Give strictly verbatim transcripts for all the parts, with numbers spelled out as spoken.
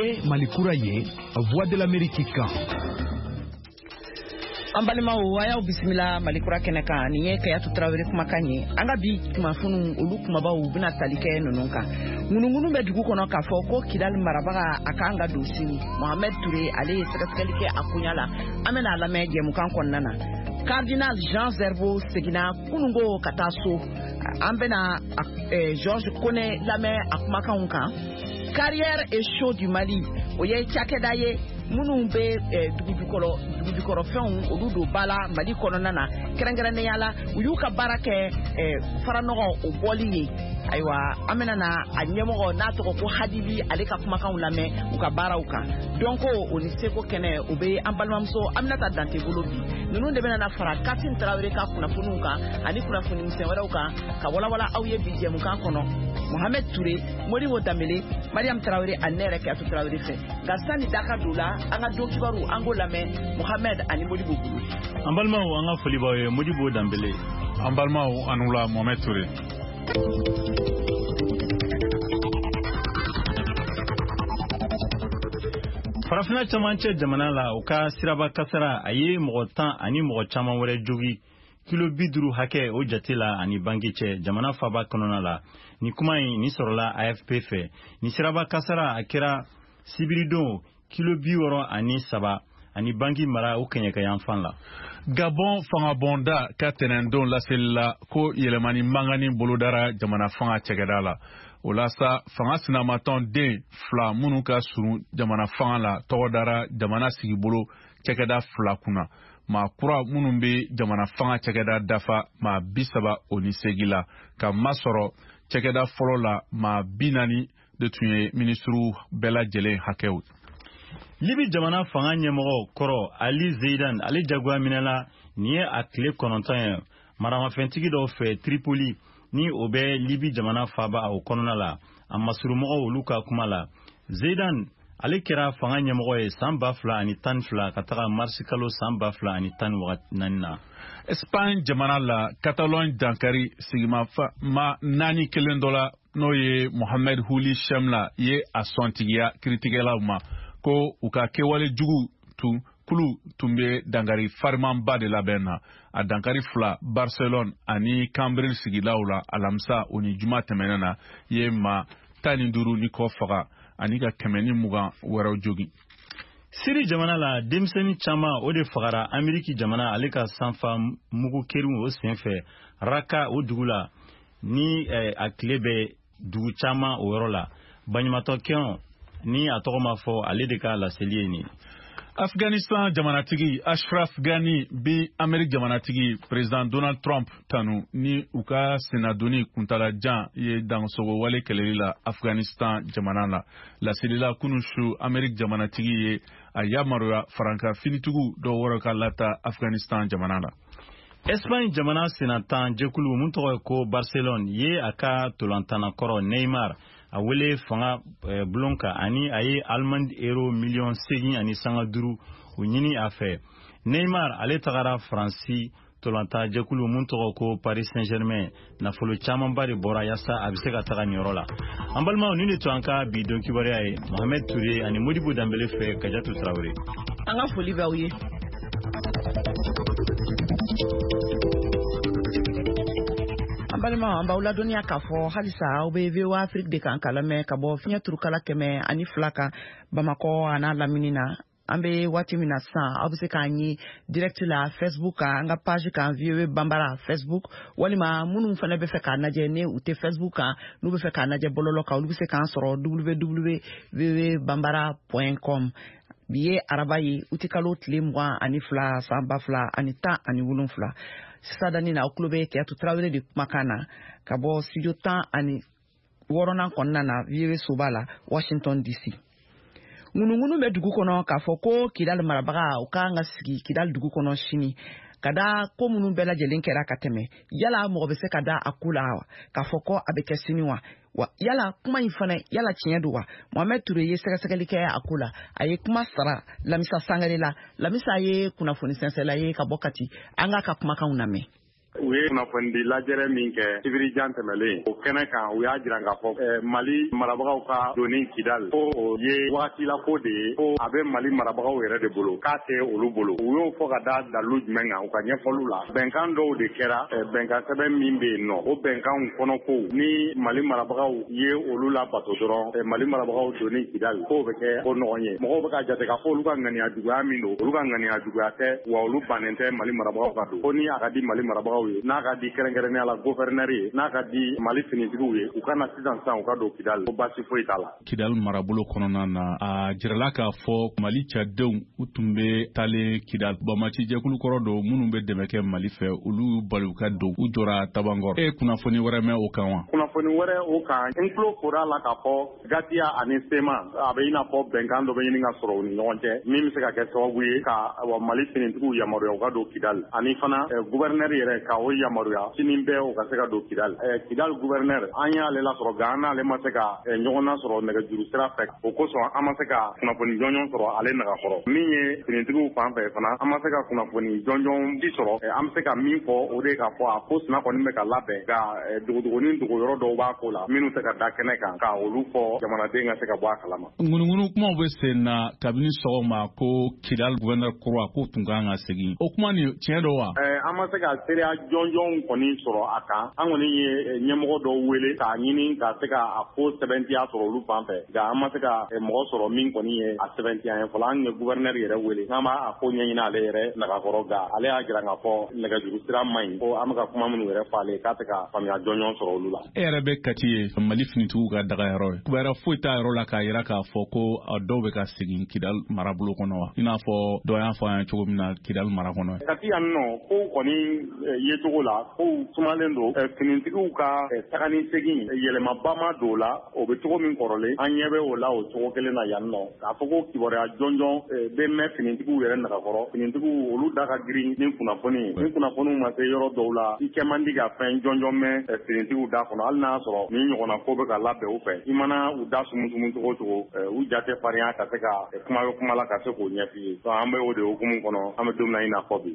ye Malikura ye Voix de l'Amérique kan. Ambalima waya bismillah Malikura keneka ni ye kaya tutrawere kumakanye anga bi tumafunu olu kumaba ubina talike nononka ngunungunu be dugu kono ka foko kidal marabaga akanga dosi Mohamed Touré ale sakakalike akunyala amena alame jemukan konnana Cardinal Jean Zerbo Segina kunungo kataso ambena eh, Georges Kone lame akumakanka carrière et chaud du Mali oye chakedaye munu be dugujukoro dugujukoro fen odudo bala Mali kono nana kerengere yala uyuka barake faranogo oboli aywa amena na anyemo na to ko hadibi aleka kuma kan lame uka barauka donc oni seko kene obe ambalmamso amnata dante golobi nunu de bena na fara katin trawere ka kuna funuka ani kuna funin se wadauka ka wala wala awye bije mu kan kono Mohamed Touré mori wotamele Mariam Traoré anere ka Traoré fe gasani daka dula anga dokibaru angola me Mohamed ani modibo bulu ambalma anga foliba modibo dambele ambalma anula Mohamed Touré farafina caman cɛ jamana la u ka siraba kasara a ye mɔgɔ tan ani mɔgɔ caman wɛrɛ jogi kilo bi duuru hakɛ o jate la ani bangi cɛ jamana faba kɔnɔna la ni kuma in ni sɔrɔla A F P fɛ ni siraba kasara a kɛra sibiridon kilo bi wɔɔrɔ ani saba ani bangi mara o kɛɲɛka yan fan la Gabon fanga bonda ka tɛnɛndon laseli la ko yɛlɛmani mangani bolodara jamana fanga cɛkɛda la o la sa fanga sinamatɔn den fila minnu ka surun jamana fanga la tɔgɔdara jamana sigibolo cɛkɛda fila kunna maa kura minnu bɛ jamana fanga cɛkɛda dafa maa bi saba o ni segi la ka masɔrɔ cɛkɛda fɔlɔ la maa bi naani de tun ye minisiriw bɛɛ lajɛlen hakɛw. Libi jamana fanga ɲɛmɔgɔ kɔrɔ Ali Zeidan ale jagoya minɛla ni ye a tile kɔnɔntɔn ye maramafɛntigi dɔw fɛ Tripoli ni o bɛ Libi jamana faba o kɔnɔna la a masurumɔgɔw olu ka kuma la Zeidan ale kɛra fanga ɲɛmɔgɔ ye san ba fila ani tan fila ka taga marisi kalo san ba fila ani tan naani na. Espagne jamana la Catalogne dankari sigimafa ma naani kelen dɔ la n'o ye Mohamed Huli Chemla ye a sɔntigiya kiritigɛlaw ma ko u ka kɛwale jugu tun kulu tun bɛ dankari farimanba de labɛn na a dankari fila Barcelone ani Cambril sigilaw la alamisa o ni juma tɛmɛnen na ye ma tan ni duuru ni kɔ faga ani ka kɛmɛ ni mugan wɛrɛw jogi. Siri jamana la denmisɛnnin caman o de fagara Ameriki jamana ale ka sanfa mugu kerinw o senfɛ Raka o dugu la ni eh, a tile bɛ dugu caman o yɔrɔ la baɲumatɔ kɛnw ni a tɔgɔ ma fɔ ale de ka laseli ye nin. Afghanistan jamanatigi Ashraf Ghani bi Amerik jamanatigi President Donald Trump tanu ni u ka senadoni kuntalajan ye dansogo wale kɛlɛli la Afghanistan jamana la laseli la kunu su Amerik jamanatigi ye a yamaruya faranka finitugu dɔ wɔrɔ ka lata Afghanistan jamana la. Espagne jamana senatan jɛkulu mun tɔgɔ ye ko Barcelone ye a ka tolantana kɔrɔ Neymar a wele fanga eh, bulonka ani a ye Allemande euro miliyɔn segin ani sanga duuru o ɲini a fɛ. Neymar ale tagara Faransi tolanta jɛkulu mun tɔgɔ ko Paris Saint-Germain nafolo camanba de bɔra yasa a bɛ se ka taga nin yɔrɔ la. An balimaw ni de to an ka bi don kibaruya ye Mohamed Touré ani Modibo Dambele fɛ Kajatu Traoré. An ka foli b'aw ye. Balima amba ula dunia kafo halisa ube vewa Afrique de kan kalame kabo finya turukala keme ani flaka Bamako ana laminina ambe wati mina sa abuse kanyi direct la Facebook anga page kan viewe Bambara Facebook walima munu mfana be fe ka naje ne ute Facebook nu be fe ka naje bololo ka ulu be se kan soro w w w bambara point com biye arabayi utikalo tlemwa ani fla samba fla ani ta ani wulun fla sadani na oklube ke atu Traoré de makana kabo studio tan ani worona konna na viwe sobala Washington D C. Ngunungunu me dugu kono ka foko kidal marabaga o ka nga sigi kidal dugu kono shini kada ko munun bela jelen kera kateme yala mo be se kada akula ka foko abeke siniwa wa yala kuma infana yala tiɲɛduwa Mohamed Touré ye sɛgɛsɛgɛli kɛ akula aye kuma sara lamisa sangare la lamisa ye kunafoni sensela ye ka bokati anga ka kuma kan na me u ye kunnafoni lajɛrɛ min kɛ sibiri jan tɛmɛlen o kɛnɛ kan u y'a jira k'a fɔ Mali marabagaw ka doni Kidal ko o ye wagati la ko de ye ko a bɛ Mali marabagaw yɛrɛ de bolo k'a tɛ olu bolo u y'o fɔ ka da dalu jumɛn kan u ka ɲɛfɔliw la bɛnkan dɔw de kɛra bɛnkan sɛbɛn min bɛ yen nɔ o bɛnkanw kɔnɔ ko ni Mali marabagaw ye olu la bato dɔrɔn Mali marabagaw doni Kidal k'o bɛ kɛ ko ɲɔgɔn ye mɔgɔw bɛ ka jate k'a fɔ olu ka ŋaniya juguya min don olu ka ŋaniya juguya tɛ wa olu bannen tɛ Mali marabagaw ka don ko ni a ka di Mali marabagaw ye n'a ka di kɛrɛnkɛrɛnnenya la gouverneur ye n'a ka di Mali finitigiw ye u kana sisan sisan u ka don Kidal ko baasi foyi t'a la. Kidal marabolo kɔnɔna na a jirala k'a fɔ Mali cɛdenw u tun bɛ taalen Kidal Bamati jɛkulu kɔrɔ don minnu bɛ dɛmɛ kɛ Mali fɛ olu bali ka don u jɔra Tabangɔrɔ e kunnafoni wɛrɛ mɛn o kan wa? Kunnafoni wɛrɛ o kan n tulo fora la k'a fɔ Gatiya ani Sema a bɛ i n'a fɔ bɛnkan dɔ bɛ ɲini ka sɔrɔ u ni ɲɔgɔn cɛ min bɛ se ka kɛ sababu ye ka Mali finitigiw yamaruya u ka don Kidal ani fana gouverneur yɛrɛ ka o yamaruya sini bɛɛ u ka se ka don Kidal Kidal gouverneur an y'ale lasɔrɔ nka an n'ale ma se ka ɲɔgɔn na sɔrɔ nɛgɛjuru sira fɛ o kosɔn an ma se ka kunnafoni jɔnjɔn sɔrɔ ale nagakɔrɔ min ye finitigiw fan fɛ fana an ma se ka kunnafoni jɔnjɔn di sɔrɔ an bɛ se ka min fɔ o de k'a fɔ a ko sina kɔni bɛ ka labɛn ka dogodogonin dogo yɔrɔ dɔw b'a ko la minnu tɛ ka da kɛnɛ kan ka olu fɔ jamanaden ka se ka bɔ a kalama. Ŋunuŋunu kumaw bɛ sen na kabini sɔgɔma ko Kidal gouverneur kura ko tun kan ka segin o kuma ni tiɲɛ dɔ wa? An ma se ka seereya jɔnjɔn kɔni sɔrɔ a kan an kɔni ye ɲɛmɔgɔ dɔw wele k'a ɲini ka se ka a ko sɛbɛntiya sɔrɔ olu fan fɛ nka an ma se ka mɔgɔ sɔrɔ min kɔni ye a sɛbɛntiya ye fɔlɔ an ye gouverneur yɛrɛ wele n'an b'a a ko ɲɛɲini ale yɛrɛ nagakɔrɔ nka ale y'a jira k'a fɔ nɛgɛjuru sira man ɲi ko an bɛ ka kuma minnu yɛrɛ fɔ ale k'a tɛ ka faamuya jɔnjɔn sɔrɔ olu la. E yɛrɛ bɛ Kati ye Mali finitigiw ka dagayɔrɔ ye kubɛrɛ foyi t'a yɔrɔ la k'a yira k'a fɔ ko a dɔw bɛ ka segin Kidal marabolo kɔnɔ wa i n'a fɔ dɔ y'a fɔ an ye cogo min na Kidal mara kɔnɔ. Kati yan nɔ ko kɔni ye cogo la ko sumalen don finitigiw ka taga ni segin yɛlɛmaba ma don o la o bɛ cogo min kɔrɔlen an ɲɛ bɛ o la o cogo kelen na yan nɔ k'a fɔ ko kibaruya jɔnjɔn bɛ mɛn finitigiw yɛrɛ nagakɔrɔ finitigiw olu da ka girin ni kunnafoni ye ni kunnafoniw ma se yɔrɔ dɔw la i kɛ man di ka fɛn jɔnjɔn mɛn finitigiw da kɔnɔ hali n'a y'a sɔrɔ ni ɲɔgɔnna ko bɛ ka labɛn u fɛ i mana u da sumusumu cogo cogo u jate farinya ka se ka kuma bɛ kuma la ka se k'o ɲɛf'i ye an bɛ o de hukumu kɔnɔ an bɛ don min na i n'a fɔ bi.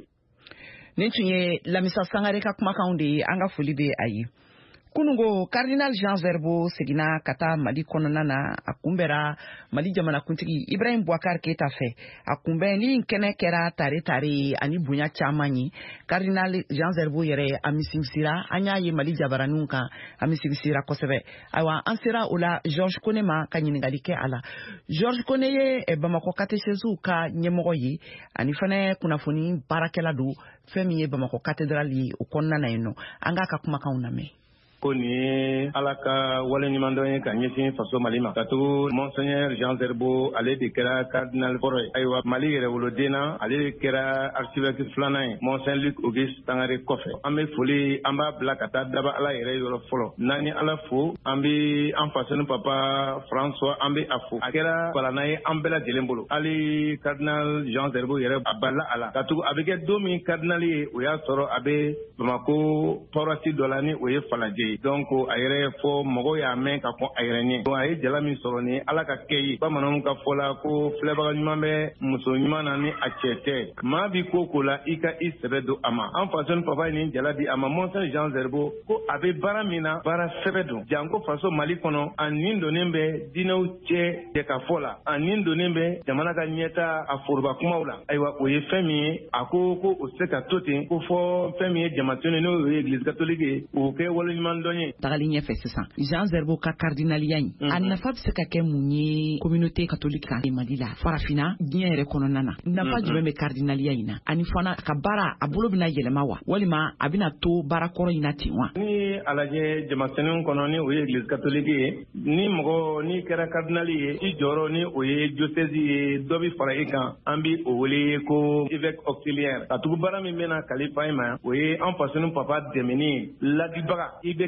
Nin tun ye Lamisa Sangare ka kumakanw de ye an ka foli bɛ a ye. Kunungo Cardinal Jean Zerbo seginna ka taa Mali kɔnɔna na a kunbɛra Mali jamanakuntigi Ibrahim Boubacar Keita fɛ a kunbɛn ni kɛnɛ kɛra tare tare ani bonya caman ye Cardinal Jean Zerbo yɛrɛ a misigisira an y'a ye Mali jabaraninw kan a misigisira kosɛbɛ ayiwa an sera o la Georges Kone ma ka ɲininkali kɛ a la Georges Kone ye Bamakɔ catéchèsew ka ɲɛmɔgɔ ye ani fana kunnafoni baarakɛla don fɛn min ye Bamakɔ cathédrale ye o kɔnɔna na yen nɔ an k'a ka kumakanw lamɛn. Ko nin ye Ala ka wale ɲuman dɔ ye ka ɲɛsin faso Mali ma ka tugu Monseigneur Jean Zerbo ale de kɛra cardinal fɔlɔ ye ayiwa Mali yɛrɛ woloden na ale de kɛra archevêque filanan ye Monseigneur Luc Auguste Tangare kɔfɛ an bɛ foli an b'a bila ka taa daba Ala yɛrɛ yɔrɔ fɔlɔ n'an ye Ala fo an bɛ an fasoni papa François an bɛ a fo a kɛra balana ye an bɛɛ lajɛlen bolo hali cardinal Jean Zerbo yɛrɛ a bala a la ka tugu a bɛ kɛ don min cardinal ye o y'a sɔrɔ a bɛ Bamako paroisse dɔ la ni o ye Falajɛ ye donc a yɛrɛ fɔ mɔgɔw y'a mɛn ka fɔ a yɛrɛ ɲɛ donc a ye jala min sɔrɔ ni Ala ka kɛ ye bamananw ka fɔ la ko filɛbaga ɲuman bɛ muso ɲuman na ni a cɛ tɛ maa bi ko ko la i ka i sɛbɛ don a ma an fasoni papa ye nin jala di a ma Monseigneur Jean Zerbo ko a bɛ baara min na baara sɛbɛ don janko faso Mali kɔnɔ a nin donnen bɛ diinɛw cɛ jɛ ka fɔ la a nin donnen bɛ jamana ka ɲɛta a foroba kumaw la ayiwa o ye fɛn min ye a ko ko o se ka to ten ko fɔ fɛn min ye jamatɛnɛ n'o ye église catholique ye o kɛ wale ɲuman dɔn ye tagali ɲɛfɛ sisan Jean Zerbo ka cardinaliya in a nafa bɛ se ka kɛ mun ye communauté catholique kan Mali la farafina diɲɛ yɛrɛ kɔnɔna na nafa jumɛn bɛ cardinaliya in na ani fana ka baara a bolo bɛna yɛlɛma wa walima a bɛna to baara kɔrɔ in na ten wa ni a lajɛ jamatɛnɛw kɔnɔ ni o ye église catholique ye ni mɔgɔ ni kɛra cardinali ye i jɔyɔrɔ ni o ye diocèse ye dɔ bi fara i kan an bi o wele ko évêque auxiliaire ka tugu baara min bɛna kalifa i ma o ye an fasoni papa dɛmɛni ladibaga i bɛ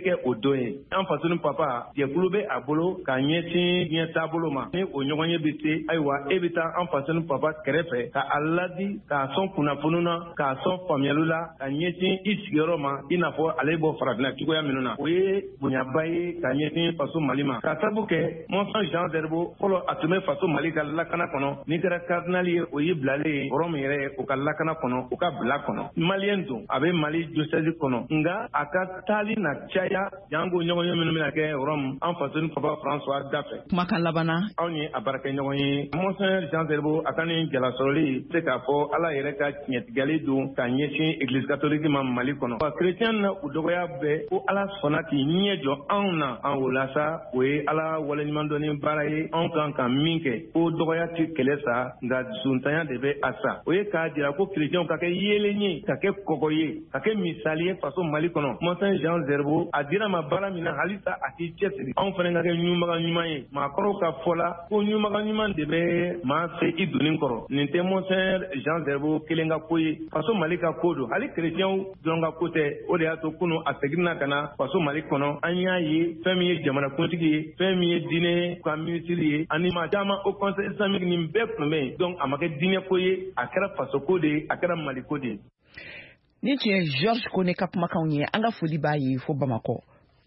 kɛ o don ye an faso papa jɛkulu bɛ a bolo ka ɲɛsin diɲɛ taabolo ma ni o ɲɔgɔn ye bɛ se ayiwa e bɛ taa an faso papa kɛrɛfɛ ka a ladi k'a sɔn kunnafoni na k'a sɔn faamuyali la ka ɲɛsin i sigiyɔrɔ ma i n'a fɔ ale bɔ farafinna cogoya minnu na o ye bonyaba ye ka ɲɛsin faso Mali ma ka sabu kɛ Monseigneur Jean Zerbo fɔlɔ a tun bɛ faso Mali ka lakana kɔnɔ n'i kɛra cardinal ye o ye bilalen yɔrɔ min yɛrɛ o ka lakana kɔnɔ o ka bila kɔnɔ malien don a bɛ Mali diocèse kɔnɔ nka a ka taali na caya jango ɲɔgɔn ye minnu bɛna kɛ Rome an faso papa François dafɛ kumakan labanna anw ye a baarakɛ ɲɔgɔn ye Monseigneur Jean Zerbo a ka nin jalasɔrɔli se k'a fɔ Ala yɛrɛ ka tiɲɛtigɛli don ka ɲɛsin Église catholique ma Mali kɔnɔ wa chrétien na u dɔgɔya bɛɛ ko Ala sɔnna k'i ɲɛ jɔ anw na an o la sa o ye Ala waleɲumandɔnni baara ye anw kan ka min kɛ ko dɔgɔya ti kɛlɛ sa nka dusuntanya de bɛ a sa o ye k'a jira ko chrétienw ka kɛ yeelen ye ka kɛ kɔgɔ ye ka kɛ misali ye faso Mali kɔnɔ Monseigneur Jean Zerbo a dira ma baara min na halisa a k'i cɛsiri anw fana ka kɛ ɲumaga ɲuman ye maakɔrɔw ka fɔ la ko ɲumaga ɲuman de bɛ maa se i donni kɔrɔ nin tɛ Monseigneur Jean Zerbo kelen ka ko ye faso Mali ka ko don hali chrétienw dɔrɔn ka ko tɛ o de y'a to kunu a seginna ka na faso Mali kɔnɔ an y'a ye fɛn min ye jamanakuntigi ye fɛn min ye diinɛ ka minisiri ye ani maa caman o conseil islamique nin bɛɛ tun bɛ yen donc a ma kɛ diinɛ ko ye a kɛra faso ko de ye a kɛra Mali ko de ye ni tun ye Georges Kone ka kumakanw ye an ka foli b'a ye fo Bamakɔ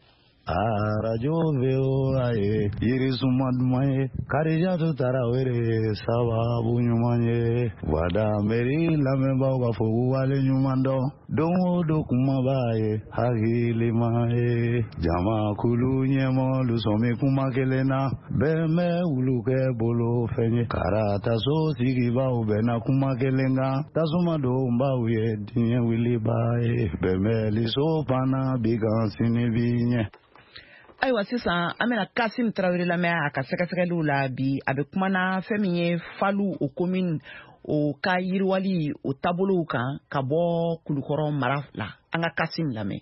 arajo V O A ye yirizuma duman ye Karijatu Tarawele sababu ɲuman ye wada meri lamɛnbaaw ka fɔ k'u wale ɲuman dɔn don o don kuma b'a ye hakilima ye jamakulu ɲɛmɔgɔlu sɔmi kuma kelen na bɛɛ bɛ wulu kɛ bolo fɛn ye karataso sigibaw bɛnna kuma kelen kan tasuma don baw ye diɲɛ wiliba ye bɛnbɛliso panna bi kan sini bi ɲɛ ayiwa sisan an bɛna Kasim Tarawele lamɛn a ka sɛgɛsɛgɛliw la bi a bɛ kuma na fɛn min ye Falu o commune o ka yiriwali o taabolow kan ka bɔ Kulukɔrɔ mara la an ka Kasim lamɛn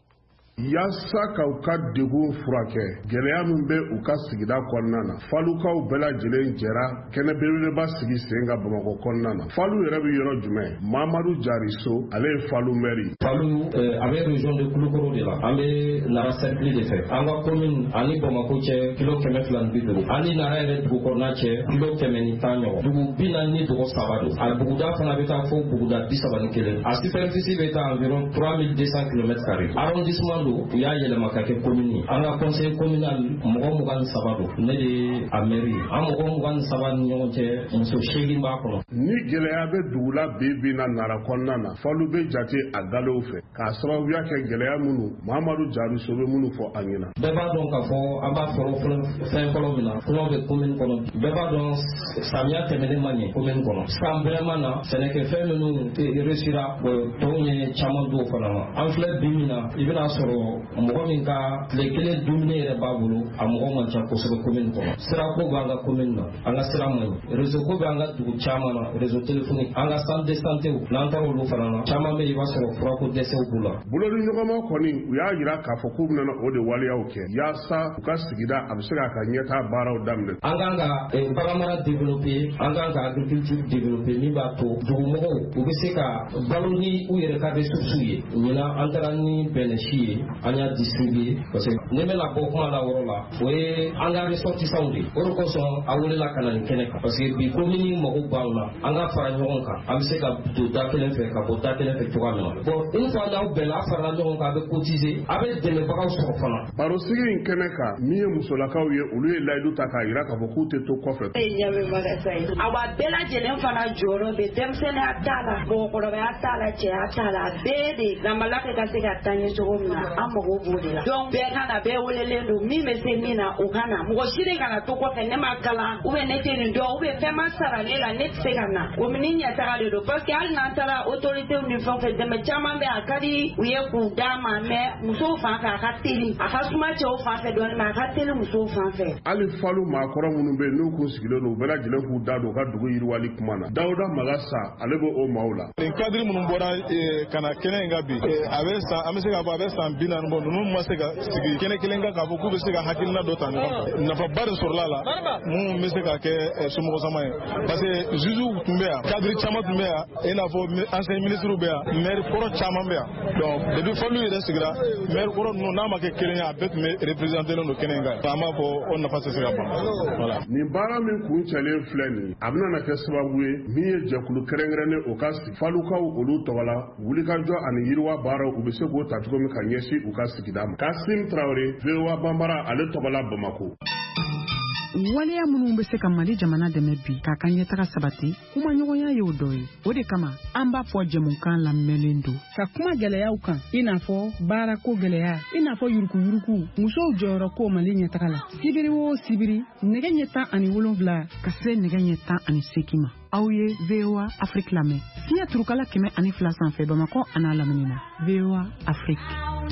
Yasa ka u ka degun furakɛ gɛlɛya min bɛ u ka sigida kɔnɔna na falukaw bɛɛ lajɛlen jɛra kɛnɛ belebeleba sigi sen ka Bamakɔ kɔnɔna na Falu yɛrɛ bɛ yɔrɔ jumɛn Mamadu Jariso ale ye Falu maire Falu a bɛ région de Kulukɔrɔ de la an bɛ Nara cercle de fɛ an ka commune ani Bamakɔ cɛ kilo kɛmɛ fila ni bi duuru ani Nara yɛrɛ dugu kɔnɔna cɛ kilo kɛmɛ ni tan ɲɔgɔn dugu bi naani ni dugu saba don a buguda fana bɛ taa fo buguda bi saba ni kelen a superficie bɛ taa environ trois mille deux cents kilomètres carrés arrondissement u y'a yɛlɛma ka kɛ commune an ka conseil communal mɔgɔ mugan ni saba don ne de a mairie an mɔgɔ mugan ni saba ni ɲɔgɔn cɛ muso seegin b'a kɔnɔ ni gɛlɛya bɛ dugu la bi bi na Nara kɔnɔna na Falu bɛ jate a galew fɛ k'a sababuya kɛ gɛlɛya minnu Mamadu Jariso bɛ minnu fɔ an ɲɛna bɛɛ b'a dɔn k'a fɔ an b'a fɔlɔ fɛn fɔlɔ min na kɔngɔ bɛ commune kɔnɔ bɛɛ b'a dɔn samiya tɛmɛnen ma ɲɛ commune kɔnɔ san bɛrɛma na sɛnɛkɛfɛn minnu réussira tɔw ye caman don fana na an filɛ bi min na i bɛna sɔrɔ mɔgɔ min ka tile kelen dumuni yɛrɛ b'a bolo a mɔgɔ man ca kosɛbɛ commune kɔnɔ sirako b'an ka commune na an ka sira man ɲi réseau ko bɛ an ka dugu caman na réseau téléphonique an ka centre de santé n'an taara olu fana na caman bɛ i b'a sɔrɔ furako dɛsɛw b'u la bololi ɲɔgɔnma kɔni u y'a yira k'a fɔ k'u bɛna o de waleyaw kɛ yaasa u ka sigida a bɛ se k'a ka ɲɛtaa baaraw daminɛ an kan ka baganmara développer an kan ka agriculture développer min b'a to dugumɔgɔw u bɛ se ka balo ni u yɛrɛ ka ressources ye ɲinan an taara ni bɛnɛsi ye an y'a distribuer parce que ne bɛna bɔ kuma la yɔrɔ la o ye an ka ressortissants de o de kosɔn a welela ka na nin kɛnɛ kan parce que bi commune mago b'an na an ka fara ɲɔgɔn kan an bɛ se ka don da kelen fɛ ka bɔ da kelen fɛ cogoya min na bon une fois n'aw bɛnna a farala ɲɔgɔn kan a bɛ cotiser a bɛ dɛmɛbagaw sɔrɔ fana barosigi in kɛnɛ kan min ye musolakaw ye olu ye layidu ta k'a yira k'a fɔ k'u tɛ to kɔfɛ awa bɛɛ lajɛlen fana jɔyɔrɔ bɛ denmisɛnninya t'a la mɔgɔkɔrɔbaya t'a la cɛya t'a la bɛɛ de lamala ka se ka taa ɲɛ cogo min na an mago b'o de la donc bɛɛ ka na bɛɛ welelen don min bɛ se min na o ka na mɔgɔ si de kana to kɔfɛ ne ma kalan ou bien ne tɛ nin dɔn ou bien fɛn ma sara ne la ne tɛ se ka na o ni ɲɛtaga de don parce que hali n'an taara autorités ni fɛn fɛn dɛmɛ caman bɛ a ka di u ye k'u d'a ma mais musow fan fɛ a ka teli a ka suma cɛw fan fɛ dɔɔnin mais a ka teli musow fan fɛ hali Falu maakɔrɔ minnu bɛ yen n'u kun sigilen don u bɛɛ lajɛlen k'u da don u ka dugu yiriwali kuma na Dawuda Magasa ale bɛ o maaw la nin cadre minnu bɔra ka na kɛnɛ in kan bi a bɛ san an bɛ se k'a fɔ a bɛ san bi bi naani bɔ ninnu ma se ka sigi kɛnɛ kelen kan k'a fɔ k'u bɛ se ka hakilina dɔ ta ɲɔgɔn fɛ nafaba de sɔrɔla la mun bɛ se ka kɛ somɔgɔ sama ye parce que juges tun bɛ yan cadre caman tun bɛ yan i n'a fɔ ancien ministres bɛ yan maire kɔrɔ caman bɛ yan donc depuis Falilu yɛrɛ sigira maire kɔrɔ ninnu n'a ma kɛ kelen ye a bɛɛ tun bɛ représenter don kɛnɛ in kan an b'a fɔ o nafa tɛ se ka ban voilà. Nin baara min kun cɛlen filɛ nin a bɛna kɛ sababu ye min ye jɛkulu kɛrɛnkɛrɛnnen o ka sigi falukaw olu tɔgɔ la wulikajɔ ani yiriwa baaraw u bɛ se k'o ta cogo min ka ɲɛsin u ka sigida ma. Kasim Traoré V O A Banbara ale tɔgɔ la Bamako. Waleya minnu bɛ se ka Mali jamana dɛmɛ bi k'a ka ɲɛtaga sabati kuma ɲɔgɔnya ye o dɔ ye o de kama an b'a fɔ jɛmukan lamɛnlen don ka kuma gɛlɛyaw kan i n'a fɔ baarako gɛlɛya i n'a fɔ yurukuyuruku musow jɔyɔrɔ ko Mali ɲɛtaga la sibiri o sibiri nɛgɛ ɲɛ tan ani wolonwula ka se nɛgɛ ɲɛ tan ani seegin ma aw ye V O A Afrique lamɛn fiɲɛ turukala kɛmɛ ani fila sanfɛ Bamakɔ a n'a lamini na V O A Afrique.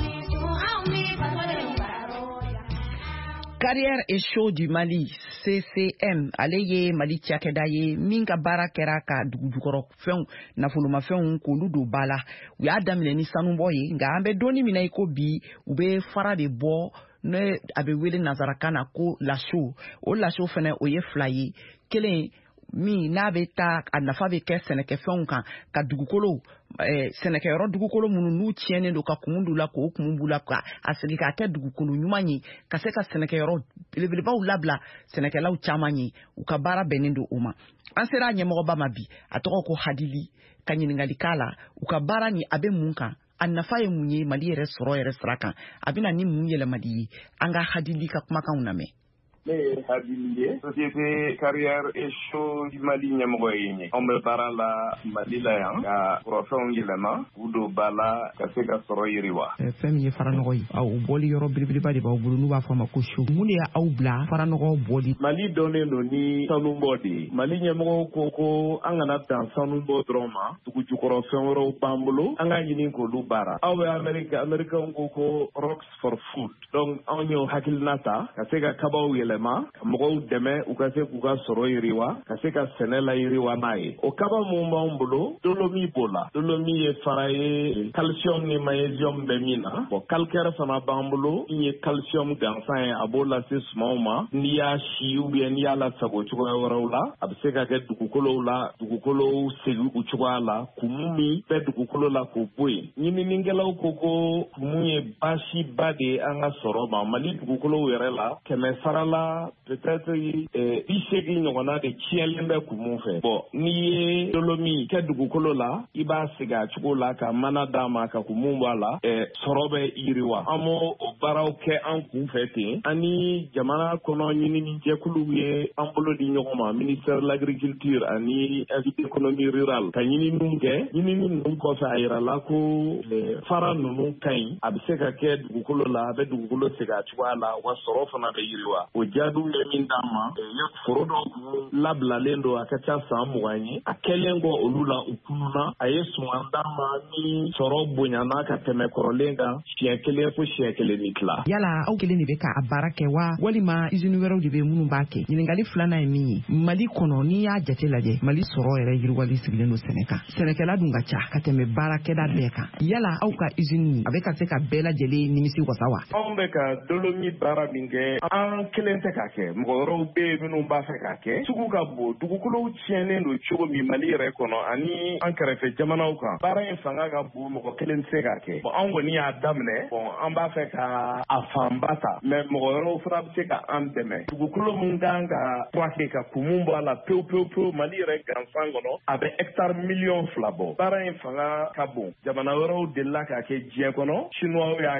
Carrière et show du Mali C C M ale ye Mali cakɛda ye min ka baara kɛra ka dugujukɔrɔ fɛnw nafolomafɛnw k'olu don ba la u y'a daminɛ ni sanubɔ ye nka an bɛ donni min na i ko bi u bɛ fara de bɔ ne a bɛ wele nazarakan na ko laso o laso fɛnɛ o ye fila ye kelen min n'a bɛ taa a nafa bɛ kɛ sɛnɛkɛfɛnw kan ka dugukolo eh, sɛnɛkɛyɔrɔ dugukolo minnu n'u tiɲɛnen don ka kumun d'u la k'o kumun b'u la ka a segin k'a kɛ dugukolo ɲuman ye ka se ka sɛnɛkɛyɔrɔ belebelebaw labila sɛnɛkɛlaw caman ye u ka baara bɛnnen don o ma an sera a ɲɛmɔgɔba ma bi a tɔgɔ ko Hadili ka ɲininkali k'a la u ka baara ni a bɛ mun kan a nafa ye mun ye Mali yɛrɛ sɔrɔ yɛrɛ sira kan a bɛna ni mun yɛlɛmadi ye an ka Hadili ka kumakanw lamɛn. Ne ye Hadili ye société Carrière et show du Mali ɲɛmɔgɔ ye ɲe anw bɛ baara la Mali la yan ka kɔrɔfɛnw yɛlɛma k'u don ba la ka se ka sɔrɔ yiriwa. Fɛn min ye faranɔgɔ ye aw bɔli yɔrɔ belebeleba de b'aw bolo n'u b'a fɔ a ma ko show mun de y'aw bila faranɔgɔ bɔli. Mali dɔnnen don ni sanubɔ de ye Mali ɲɛmɔgɔw ko ko an kana dan sanubɔ dɔrɔn ma dugujukɔrɔ fɛn wɛrɛw b'an bolo an ka ɲini k'olu baara aw bɛ Amérique Américains ko ko rocks for food donc anw y'o hakilina ta ka se ka kabaw yɛlɛ ka mɔgɔw dɛmɛ u ka se k'u ka sɔrɔ yiriwa ka se ka sɛnɛ la yiriwa n'a ye o kaba mun b'anw bolo dolomi b'o la dolomi ye fara ye calcium ni magnesium bɛ min na bon calcaire fana b'an bolo min ye calcium gansan ye a b'o lase sumanw ma n'i y'a si ou bien n'i y'a lasago cogoya wɛrɛw la a bɛ se ka kɛ dugukolow la dugukolow segin u cogoya la kumu min bɛ dugukolo la k'o bɔ yen ɲininikɛlaw ko ko kumu ye baasiba de ye an ka sɔrɔ ma Mali dugukolow yɛrɛ la kɛmɛ sara la peut-être bi seegin ɲɔgɔnna de tiɲɛlen bɛ kumu fɛ bon n'i ye dolomi kɛ dugukolo la i b'a sigi a cogo la ka mana d'a ma ka kumu bɔ a la sɔrɔ bɛ yiriwa an m'o o baaraw kɛ an kun fɛ ten an ni jamana kɔnɔ ɲininijɛkuluw ye an bolo di ɲɔgɔn ma ministère de l'agriculture ani économie rurale ka ɲininiw kɛ ɲinini ninnu kɔfɛ a yirala ko fara ninnu ka ɲi a bɛ se ka kɛ dugukolo la a bɛ dugukolo segin a cogoya la wa sɔrɔ fana bɛ yiriwa o jaadu ye min d'an ma foro dɔw kun labilalen don a ka ca san mugan ye a kɛlen kɔ olu la u kununa a ye suman d'an ma ni sɔrɔ bonyana ka tɛmɛ kɔrɔlen kan siɲɛ kelen fo siɲɛ kelen ni tila. Yala aw kelen de bɛ k'a baara kɛ wa walima usine wɛrɛw de bɛ minnu b'a kɛ ɲininkali filanan ye min ye Mali kɔnɔ n'i y'a jate lajɛ Mali sɔrɔ yɛrɛ yiriwali sigilen don sɛnɛ kan sɛnɛkɛla dun ka ca ka tɛmɛ baarakɛda bɛɛ kan yala aw ka usine a bɛ ka se ka bɛɛ lajɛlen nimisi wasa wa. Anw bɛ ka dolomi baara min kɛ an kelen tɛ k'a kɛ mɔgɔ wɛrɛw bɛ yen minnu b'a fɛ k'a kɛ sugu ka bon dugukolow tiɲɛnen don cogo min Mali yɛrɛ kɔnɔ ani an kɛrɛfɛ jamanaw kan baara in fanga ka bon mɔgɔ kelen tɛ se k'a kɛ bon an kɔni y'a daminɛ bon an b'a fɛ ka a fanba ta mais mɔgɔ wɛrɛw fana bɛ se ka an dɛmɛ dugukolo mun kan ka furakɛ ka kumun bɔ a la pewu pewu pewu Mali yɛrɛ gansan kɔnɔ a bɛ hectare miliyɔn fila bɔ baara in fanga ka bon jamana wɛrɛw delila k'a kɛ diɲɛ kɔnɔ chinois y'a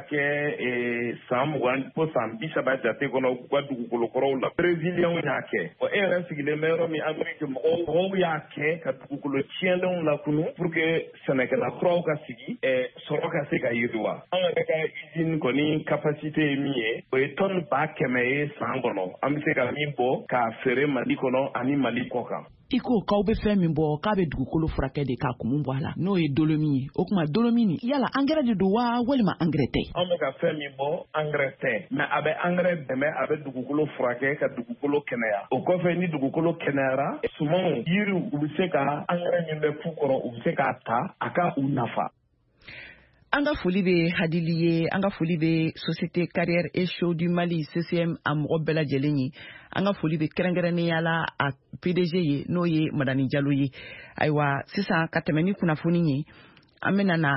kɛ san mugan fo san bi saba jate kɔnɔ u ka dugukolo kɔrɔw la brésilien y'a kɛ o e yɛrɛ sigilen bɛ yɔrɔ min Amérique mɔgɔw mɔgɔw y'a kɛ ka dugukolo tiɲɛlenw lakunu pour que sɛnɛkɛla kuraw ka sigi sɔrɔ ka se ka yiriwa an yɛrɛ ka usine kɔni capacité ye min ye o ye tonne ba kɛmɛ ye san kɔnɔ an bɛ se ka min bɔ k'a feere Mali kɔnɔ ani Mali kɔ kan. I ko k'aw bɛ fɛn min bɔ k'a bɛ dugukolo furakɛ de k'a kumun bɔ a la n'o ye dolomi ye o tuma dolomi nin yala angɛrɛ de don wa walima angɛrɛ tɛ. An bɛ ka fɛn min bɔ angɛrɛ tɛ mais a bɛ angɛrɛ dɛmɛ a bɛ dugukolo furakɛ ka dugukolo kɛnɛya o kɔfɛ ni dugukolo kɛnɛyara sumanw yiriw u bɛ se ka angɛrɛ min bɛ k'u kɔrɔ u bɛ se k'a ta a ka u nafa. anga foli be hadili ye anga foli be société carrière et show du Mali C C M a mɔgɔ bɛɛ lajɛlen ye anga foli be kɛrɛnkɛrɛnnenya la a P D G ye n'o ye Madani Jalo ye ayiwa sisan ka tɛmɛ ni kunnafoni ye an bɛna na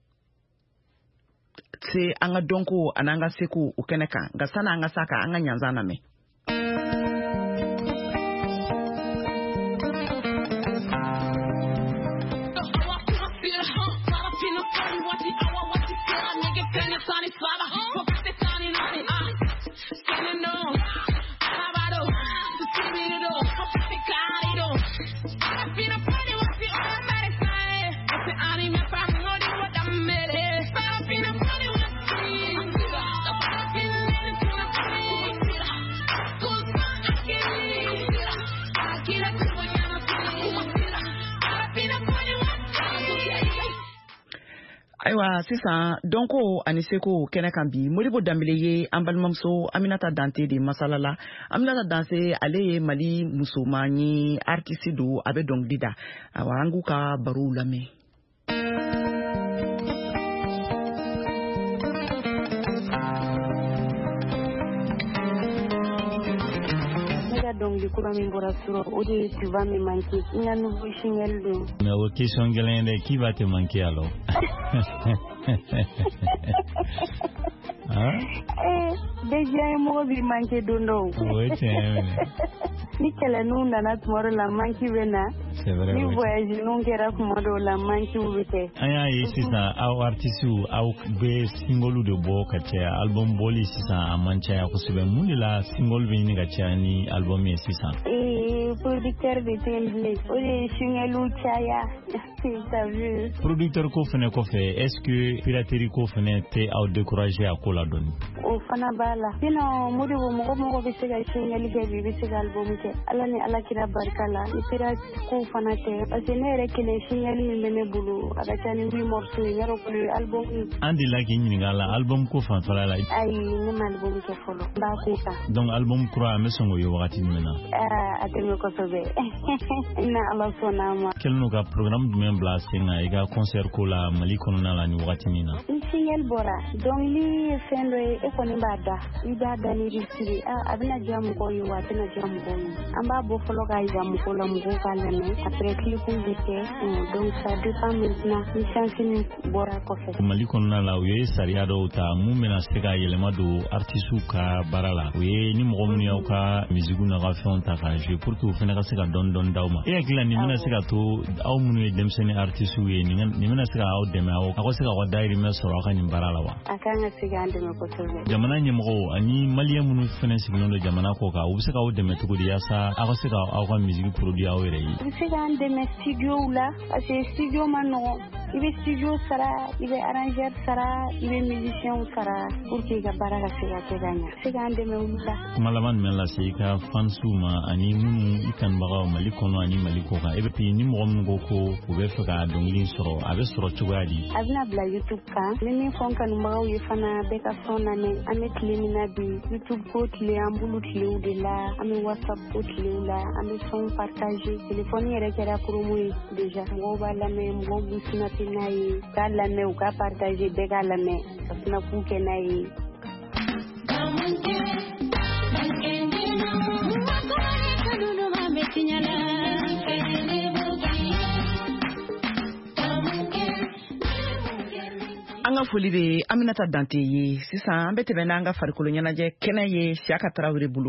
se an ka dɔnko ani an ka seko o kɛnɛ kan nka sani an ka sa ka an ka ɲanzan lamɛn. Ayiwa sisan donko ani seko kɛnɛ kan bi Modibo Dambele ye an balimamuso Aminata Dante de masalala Aminata Dante ale ye Mali musoman ye artiste do a bɛ dɔnkili da awa an k'u ka barow lamɛn. Donc du coup min bora suro o de tu vas me manquer il y a nouveau signal do mais au question galende qui va te manquer alors hein eh déjà mo bi manquer do no oui c'est ni kala nu nana tomorrow la manquer bena c'est vrai ni voyage nu kera komodo la manquer ubite aya yi sisa au artiste au be single de bo ka che album boli sisa amancha ya kusube mundi la single be ni ga chani album ye sisa eh producteur de temple o de single chaya t'as vu producteur ko fene ko fe est-ce que piraterie ko fene te au décourager à ko la donne o fana bala sino modi bo mo mo be se ga single ke bi se ga album ke ala ni ala kira barkala ni pirate ko fana te parce que ne re kele single ni mene bulu aga chani wi morceau yaro ko album andi la ki ni ngala album ko fan fala la ay ni album ke folo ba ko ta donc album kura me songo yo wakati ni mena ah atemi ko sobe ina ala sonama kelno ga programme du même place nga iga concert ko la Mali kono na la ni wakati ni na single bora donc li fendo e ko ni bada ida dani risiri ah abina jamu ko yo watena jamu ko amba bo folo ga jamu ko la mu ko kala ne après clip ndike donc ça dépend maintenant ni chansini bora ko fe Mali kono na la we sariya do ta mu mena sega yelema do artistu ka barala we ni mo mun ya ka musique na ga fon ta ka je pour que fena ka sega don don dawma e akila ni mena sega to aw mun we dem sene artistu we ni ni mena sega aw dem aw ko sega wa dairi me soro ka ni barala wa akanga sega ande me ko sobe jamana ni mo ani maliya mun fena signo do jamana ko ka u sega aw dem to ko dia sa aw sega aw ka musique produit aw re yi sega ande me studio la parce que studio mano ibe studio sara ibe arranger sara ibe musicien sara pour que ga baraka sega ke ganya sega ande me ulla malaman men la sega fansuma ani mun ikan baga Mali kono ani Mali ko ka ebe pi ni mo mun go ko ko be faga dongli soro abe soro chugadi abna bla YouTube ka mimi fonka no mawo yefana be ka sona ne ame klimina bi YouTube ko tile ambulu tile udela ame WhatsApp ko tile ula ame son partager téléphone yere kera pour moi déjà mo ba la me mo busina tinai ka la me ka partager be ka la me na ku ke nai Anga foli be Aminata Dante ye sisan an bɛ tɛmɛ n'an ka farikolo ɲɛnajɛ kɛnɛ ye Siaka Tarawele bolo.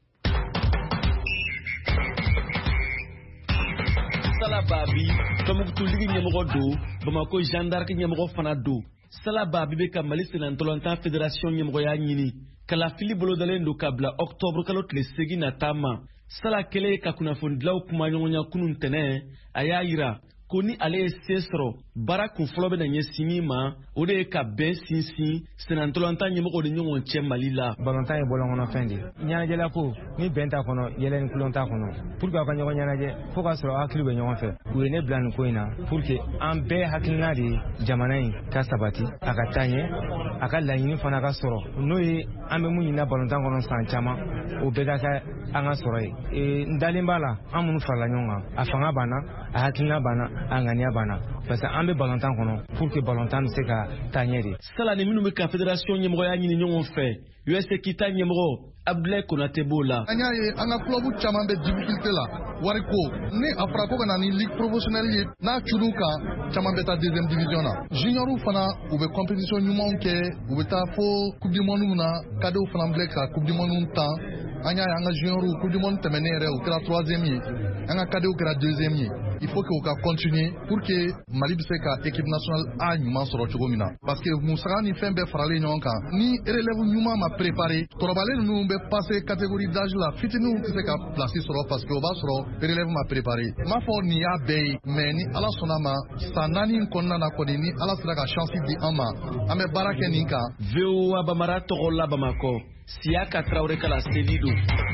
Sala Babi Tombouctou ligi ɲɛmɔgɔ do Bamako Jeanne d'Arc ɲɛmɔgɔ fana do Sala Babi bɛ ka Mali Senatɔlɔntan Fédération ɲɛmɔgɔya ɲini kalafili bolodalen do ka bila octobre kalo tile segin nata ma Sala kɛlen ka kunnafonidilaw kuma ɲɔgɔnya kunun tɛnɛ a y'a yira ko ni ale ye se sɔrɔ baara kun fɔlɔ bɛ na ɲɛsin min ma o de ye ka bɛn sinsin senatɔlɔntan ɲɛmɔgɔw ni ɲɔgɔn cɛ Mali la. Balontan ye bɔlɔnkɔnɔfɛn de ɲɛnajɛla ko ni bɛn t'a kɔnɔ yɛlɛ ni kulon t'a kɔnɔ pour que aw ka ɲɔgɔn ɲɛnajɛ fo k'a sɔrɔ hakili bɛ ɲɔgɔn fɛ u ye ne bila nin ko in na pour que an bɛɛ hakilina de jamana in ka sabati a ka taa ɲɛ a ka laɲini fana ka sɔrɔ n'o ye an bɛ mun ɲinina balontan kɔnɔ san caman o bɛɛ ka kɛ an ka sɔrɔ ye n dalen b'a la an minnu farala ɲɔgɔn kan a fanga banna a hakilina banna a ŋaniya banna parce que an bɛ balontan kɔnɔ pour que balontan bɛ se ka taa ɲɛ de. Sala ni minnu bɛ ka fédération ɲɛmɔgɔya ɲini ɲɔgɔn fɛ U S A Kita ɲɛmɔgɔ Abdoulaye Konate b'o la. An y'a ye an ka club caman bɛ difficulté la wariko ni a fɔra ko ka na ni ligue professionnelle ye n'a cunnu kan caman bɛ taa deuxième division na junior fana u bɛ compétition ɲumanw kɛ u bɛ taa fo coupe du monde na cadeau fana bilɛ ka coupe du monde tan an y'a ye an ka junior coupe du monde tɛmɛnen yɛrɛ u kɛra troisième ye an ka cadeau kɛra deuxième ye il faut que u ka continuer pour que Mali bɛ se ka équipe nationale A ɲuman sɔrɔ cogo min na parce que musaka ni fɛn bɛɛ faralen ɲɔgɔn kan ni relève ɲuman ma préparé kɔrɔbalen ninnu bɛ passer catégorie d'âge la fitininw tɛ se ka place sɔrɔ parce que o b'a sɔrɔ relève ma préparé m'a fɔ nin y'a bɛɛ ye mais ni Ala sɔnna ma san naani in kɔnɔna na kɔni ni Ala sera ka chance di an ma an bɛ baara kɛ nin kan. V O A Bamara tɔgɔ la Bamakɔ Siaka Traoré kala Sevido.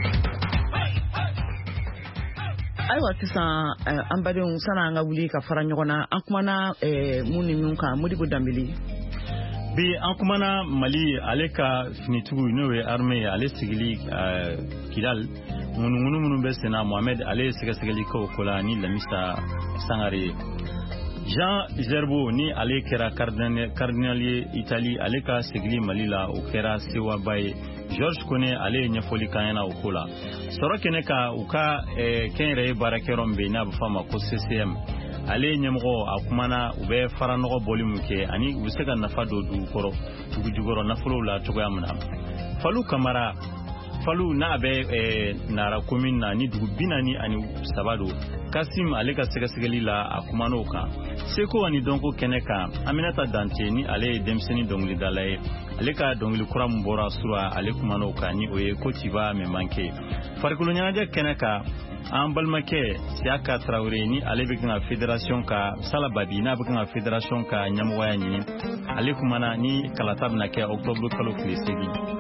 Ayiwa sisan an badenw sana an ka wuli ka fara ɲɔgɔn na an kumana mun ni mun kan Modibo Dambeli. Bi an kumana Mali ale ka finitigiw n'o ye armée ale sigili Kidal ŋunuŋunu minnu bɛ senna Mohamed ale ye sɛgɛsɛgɛli kɛ o ko la ni Lamisa Sangare Jean Zerbo ni ale kɛra cardinal ye Italie ale ka sigili Mali la o kɛra sewaba ye Georges Kone ale ye ɲɛfɔli kan ɲɛna o ko la sɔrɔ kɛnɛ ka u ka kɛnyɛrɛye baarakɛyɔrɔ min bɛ yen n'a bɛ fɔ a ma ko C C M ale ɲɛmɔgɔ a kumana u bɛ fara nɔgɔ bɔli min kɛ ani u bɛ se ka nafa don dugukɔrɔ dugu jukɔrɔ nafolow la cogoya min na Falu Kamara Falu n'a bɛ Nara commune na ni dugu bi naani ani saba don Kasim ale ka sɛgɛsɛgɛli la a kuman'o kan Seko ani dɔnko kɛnɛ kan Aminata Dante ni ale ye denmisɛnnin dɔnkilidala ye ale ka dɔnkili kura min bɔra Sura ale kuman'o kan ni o ye ko Tiba Memanke farikolo ɲɛnajɛ kɛnɛ kan an balimakɛ Siaka Traoré ni ale bɛ kan ka fédération ka Sala Babi n'a bɛ kan ka fédération ka ɲɛmɔgɔya ɲini ale kumana ni kalata bɛna kɛ octobre kalo tile segin.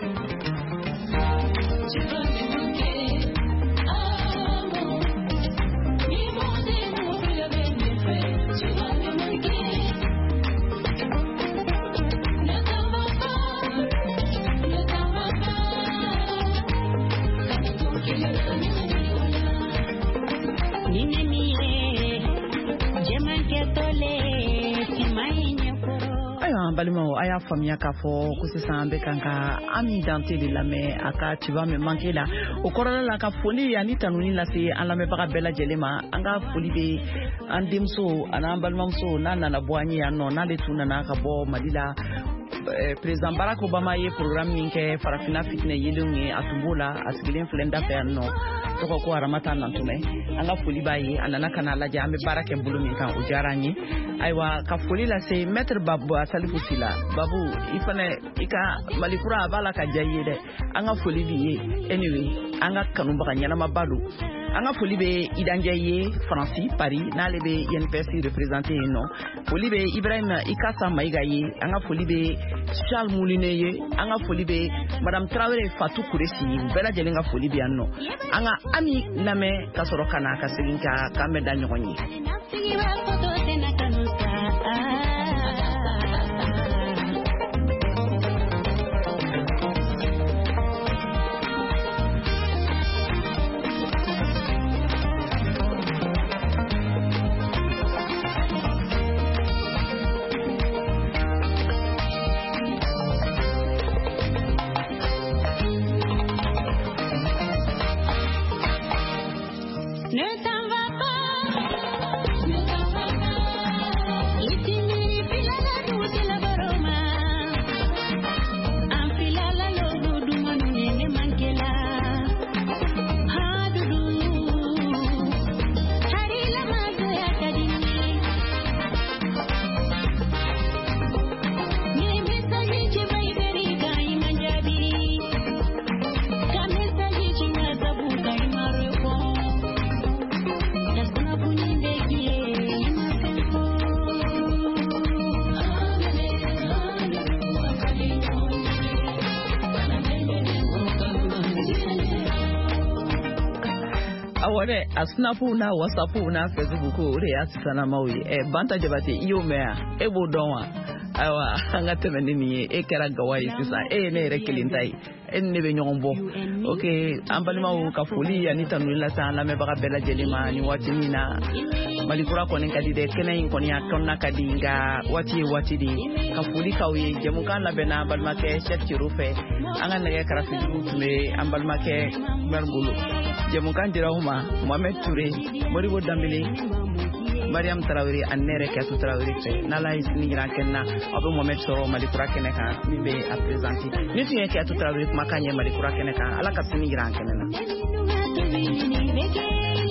Balimaw a y'a faamuya k'a fɔ ko sisan an bɛ kan ka Ami Dante de lamɛn a ka Tiba Memanke la o kɔrɔla la ka foli ani tanuni lase an lamɛnbaga bɛɛ lajɛlen ma an ka foli bɛ an denmuso ani an balimamuso n'a nana bɔ an ye yan nɔ n'ale tun nana ka bɔ Mali la président Barack Obama ye programme min kɛ farafinna fitinɛ yelenw ye a tun b'o la a sigilen filɛ n da fɛ yan nɔ tɔgɔ ko Aramata Nantumɛ an ka foli b'a ye a nana ka n'a lajɛ an bɛ baara kɛ bolo min kan o diyara an ye ayiwa ka foli lase maître Babu Salifu Sila Babu i fana i ka Malikura a b'a la ka diya i ye dɛ an ka foli b'i ye anyway an ka kanubaga ɲɛnamaba don an ka foli bɛ Idanjɛ ye Faransi Paris n'ale bɛ I N P S représenté yen nɔ foli bɛ Ibrahima Ikasa Mayiga ye an ka foli bɛ Charles Mouline ye an ka foli bɛ Madame Traoré Fatou Kouresi u bɛɛ lajɛlen ka foli bɛ yan nɔ an ka Ami lamɛn ka sɔrɔ ka na ka segin ka k'an bɛ da ɲɔgɔn ye. Awore asnapu na WhatsApp na Facebook o re asisana mawi e Banta Jabate iyo mea e bo donwa awa an ka tɛmɛ ni nin ye e kɛra gawa ye sisan e ye ne yɛrɛ kelen ta ye e ni ne bɛ ɲɔgɔn bɔ ok an balimaw ka foli ani tanuli lase an lamɛnbaga bɛɛ lajɛlen ma ni waati min na Malikura kɔni ka di dɛ kɛnɛ in kɔni a kɔnɔna ka di nka waati ye waati de ye ka foli k'aw ye jɛmukan labɛnna an balimakɛ Cheick Thierno fɛ an ka nɛgɛ karafijugu tun bɛ an balimakɛ Umaru Bolo jɛmukan dira aw ma Mohamed Touré Modibo Dambele Mariam Tarawele ani ne yɛrɛ Kiyatu Tarawele fɛ n'Ala ye sini jira an kɛnɛ na aw bɛ Mohamed sɔrɔ Malikura kɛnɛ kan min bɛ a présenté ni tun ye Kiyatu Tarawele kumakan ye Malikura kɛnɛ kan Ala ka sini jira an kɛnɛ na